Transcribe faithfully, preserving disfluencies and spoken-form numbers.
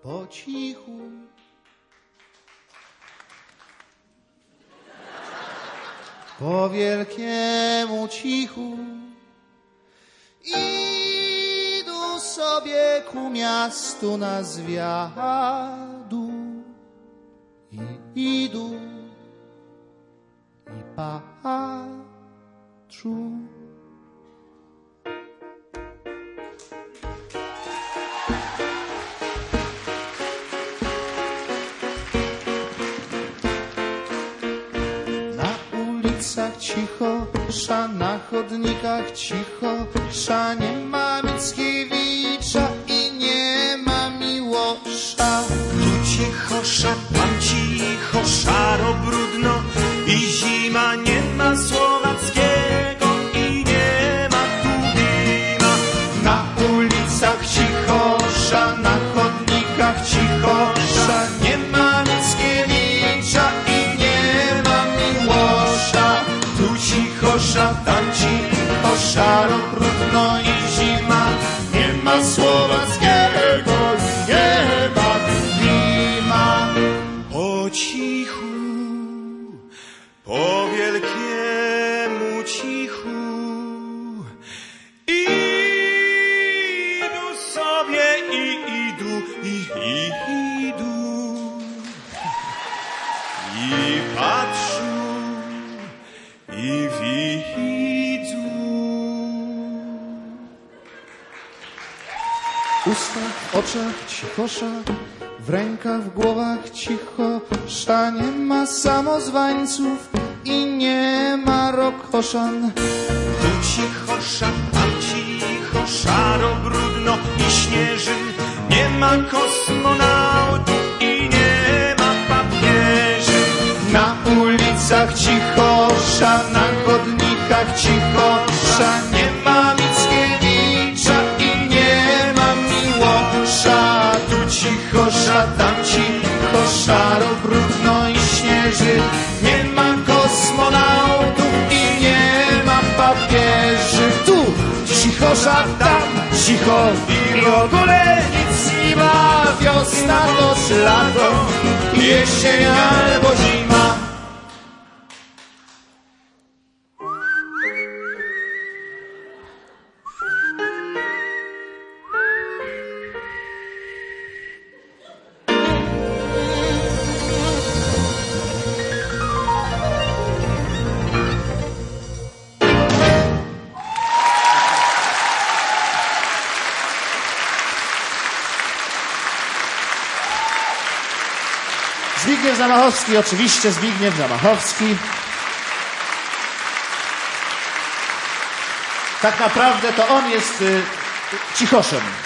po cichu. Po wielkiemu cichu idą sobie ku miastu na zwiadu i idą i patrzą. Cicho, sza na chodnikach cicho, sza nie ma Mickiewicza i nie ma Miłosza. Tu cicho, sza, tam cicho, szaro, brudno i zima, nie ma Słowackiego i nie ma Tuwima. Na ulicach cicho, sza na chodnikach cicho, sza nie ma Mickiewicza i nie ma Miłosza. Tu cicho, sza, tam cicho, szaro, brudno i zima, nie ma Słowackiego, nie ma Tuwima. Po cichu, po wielkiemu cichu idą sobie i idą, i, i idą i patrzą i widzą. W ustach, w oczach cichosza, w rękach, w głowach cichosza, nie ma samozwańców i nie ma rokoszan. Tu cicho, sza, tam cicho, szaro, brudno i śnieży, nie ma kosmonautów i nie ma papieży. Na ulicach cichosza, na chodnikach cichosza, nie ma Mickiewicza i nie ma Miłosza. Tu cichosza, tam cicho, szaro, brudno i śnieży, nie ma kosmonautów i nie ma papieży. Tu cichosza, tam cicho i w ogóle nic nie ma. Wiosna to czy lato, jesień albo zima. Zbigniew Zamachowski, oczywiście Zbigniew Zamachowski. Tak naprawdę to on jest y, cichoszem.